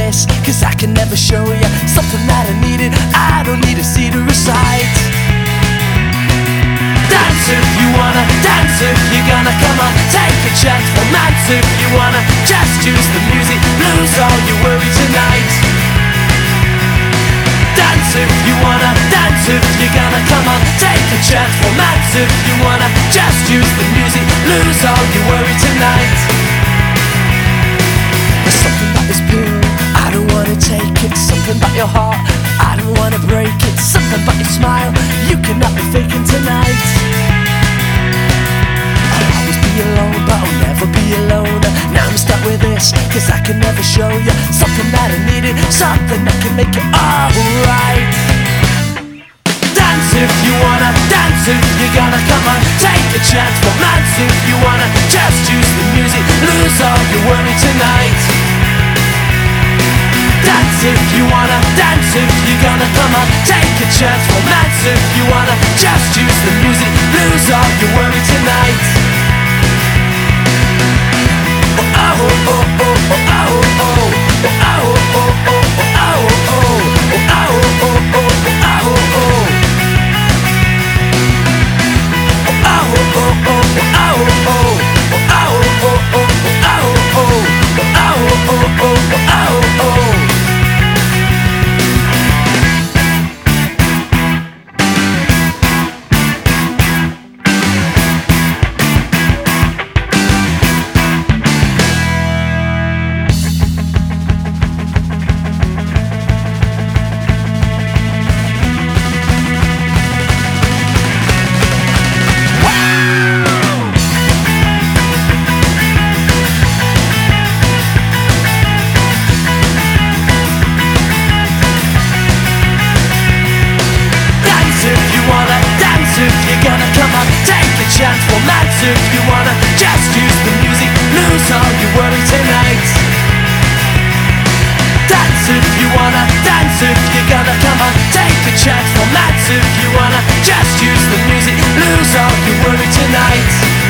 this, cause I can never show you something that I needed. I don't need to see to recite. Dance if you wanna, dance if you're gonna, come on, take a chance. Romance if you wanna, just use the music, lose all your worry tonight. Dance if you wanna, dance if you're gonna, come on, take a chance. Romance if you wanna, just use the music, lose all your worry tonight. There's something about this pill, I don't wanna take it. Something about your heart, I don't wanna break it. Something about your smile, you cannot be faking tonight. I'll always be alone, but I'll never be alone. Now I'm stuck with this, cause I can never show you something that I needed, something that can make it alright. Dance if you wanna, dance if you're gonna, come on, take a chance. Romance if you wanna, just use the music, lose all your worry tonight. Dance if you wanna, dance if you're gonna, come on, take a chance. Romance if you wanna, just use the music, lose all your worry tonight. Oh, oh, oh, oh, oh, oh, oh, oh, oh, oh, oh, oh, oh, Romance if you wanna, just use the music, lose all your worry tonight. Dance if you wanna, dance if you're gonna, come on, take a chance. Romance if you wanna, just use the music, lose all your worry tonight.